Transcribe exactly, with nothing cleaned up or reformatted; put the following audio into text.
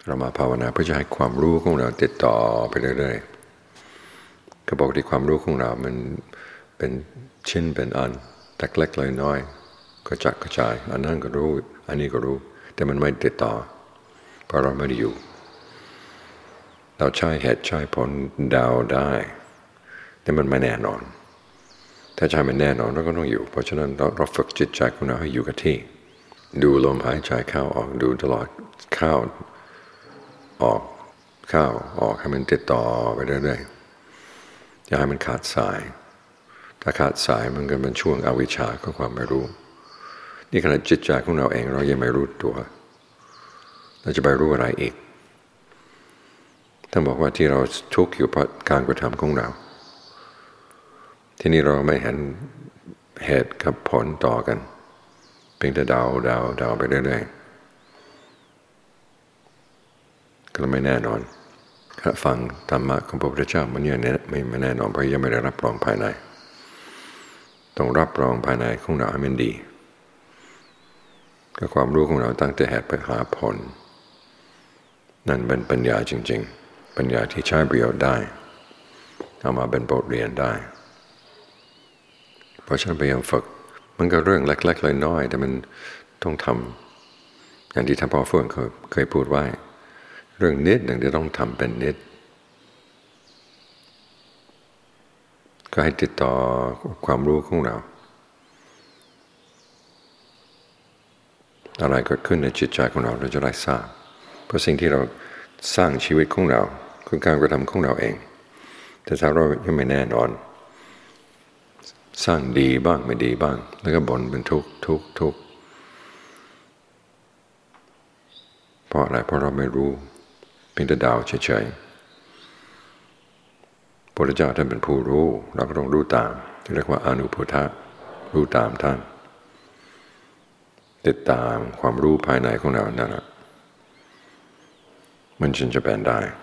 เรามาภาวนาเพื่อจะให้ความรู้ของเราติดต่อไปเรื่อยๆก็บอกที่ความรู้ของเรามันเป็นชิ้นเป็นอันเล็กๆน้อยๆก็จักกระจายอันนั้นก็รู้อันนี้ก็รู้แต่มันไม่ติดต่อเพราะเราไม่ได้อยู่เราใช้เหตุใช้ผลเดาได้แต่มันไม่แน่นอนถ้าใช้มันแน่นอนเราก็ต้องอยู่เพราะฉะนั้นเราเราฝึกจิตใจของเราให้อยู่กับที่ดูลมหายใจเข้าออกดูตลอดเข้าออกเข้าออกให้มันติดต่อไปเรื่อยๆอย่าให้มันขาดสายถ้าขาดสายมันก็เป็นช่วงอวิชชาก็ความไม่รู้นี่ขณะจิตใจของเราเองเรายังไม่รู้ตัวเราจะไปรู้อะไรอีกท่านบอกว่าที่เราทุกข์อยู่เพราะการกระทำของเราที่นี่เราไม่เห็นเหตุกับผลต่อกันเพียงแต่เดาเดาเดาไปเรื่อยๆก็ไม่แน่นอนถ้าฟังธรรมะของพระพุทธเจ้ามันยังไม่แน่นอนเพราะยังไม่ได้รับรองภายในต้องรับรองภายในของเราให้มันดีก็ความรู้ของเราตั้งแต่เหตุไปหาผลนั่นเป็นปัญญาจริงๆปัญญาที่ใช้ประโยชน์ได้เอามาเป็นบทเรียนได้เพราะฉะนั้นพยายามฝึกมันก็เรื่องเล็กๆน้อยๆแต่มันต้องทำอย่างที่ท่านพ่อเฟื่องเคยเคยพูดไว้เรื่องนิดหนึ่งที่ต้องทำเป็นนิดก็ให้ติดต่อความรู้ของเราอะไรเกิดขึ้นในจิตใจของเราเราจะได้ทราบเพราะสิ่งที่เราสร้างชีวิตของเราคือการกระทำของเราเองแต่ถ้าเรายังไม่แน่นอนสร้างดีบ้างไม่ดีบ้างแล้วก็บ่นเป็นทุกข์ทุกข์ทุกข์เพราะอะไรเพราะเราไม่รู้เพียงแต่เดาเฉยๆพระพุทธเจ้าท่านเป็นผู้รู้เราก็ต้องรู้ตามที่เรียกว่าอนุพุทธะรู้ตามท่านติดตามความรู้ภายในของเรานั่นแหละมันจึงจะเป็นได้